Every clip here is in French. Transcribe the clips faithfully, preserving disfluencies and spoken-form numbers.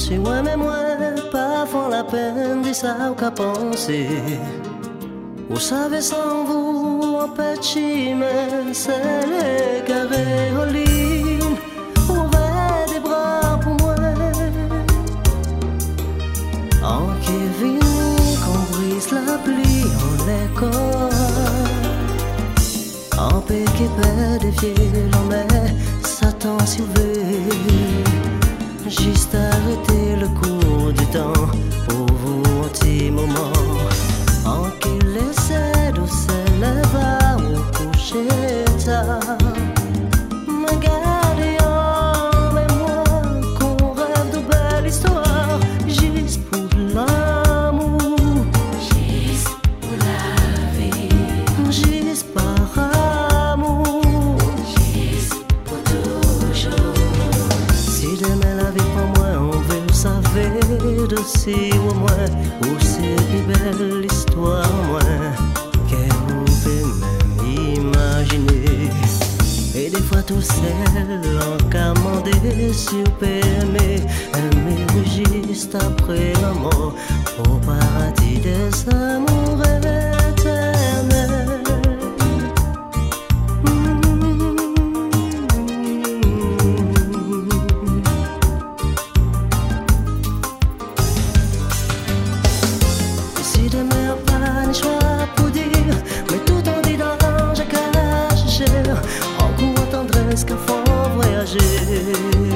Si moi mais moi pas font la peine de ça ou qu'à penser. Vous savez sans vous en petit mais c'est les carrés au lit. Ouvrez des bras pour moi. En Kevin qu'on brise la pluie en l'école. En paix qui peut défier l'homme Satan sauvé. Juste arrêter le cours du temps pour vous un petit moment. En qu'il essaie de s'élever ou coucher tard. Me garder en mémoire qu'on rêve de belles histoires. Juste pour l'amour, juste pour la vie, juste par amour, juste pour toujours. Si demain la vie pour moi on veut le savoir d'aussi au moins. Ou c'est une belle histoire au moins qu'on peut même imaginer. Et des fois tout seul en commandé sur P M E. Aimer juste après la mort au paradis des amours éternels. Si demain pas de choix pour dire, mais tout en disant j'ai caché en cours tendresse qu'à fond voyager.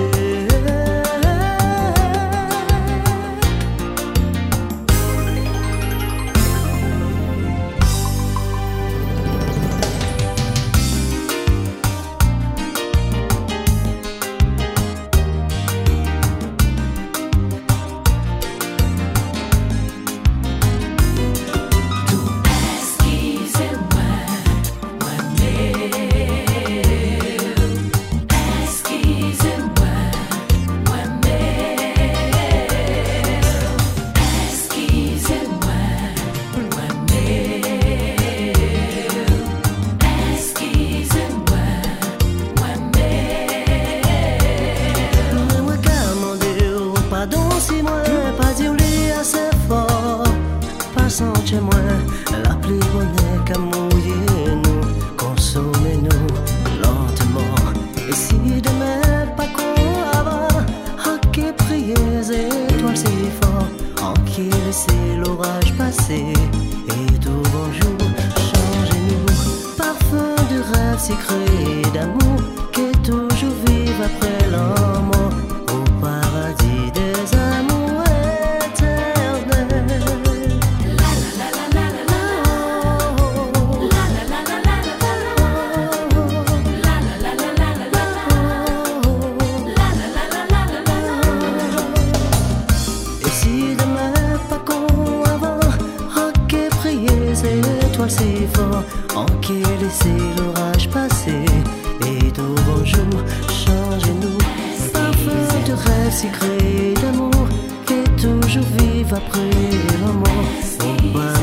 Si moi pas dire lui assez fort, passant chez moi, la plus bonne qu'à mouiller nous, consommer nous lentement. Et si demain pas qu'on avant, à qui prier les étoiles si fort, en qui laisser l'orage passer, et tout bonjour, changez-nous, parfum de rêve secret d'amour, qui toujours vive après la mort, au paradis des amours éternels. La la la la la la la. La la la la la la la. La la la la la la la. La la la la la la la. Et si demain pas qu'on avant, en qui prier ces étoiles si fort, en qui laisser l'orage passer, et tout bonjour, changez-nous, parfum de rêve secret d'amour, qui toujours vive après la mort, au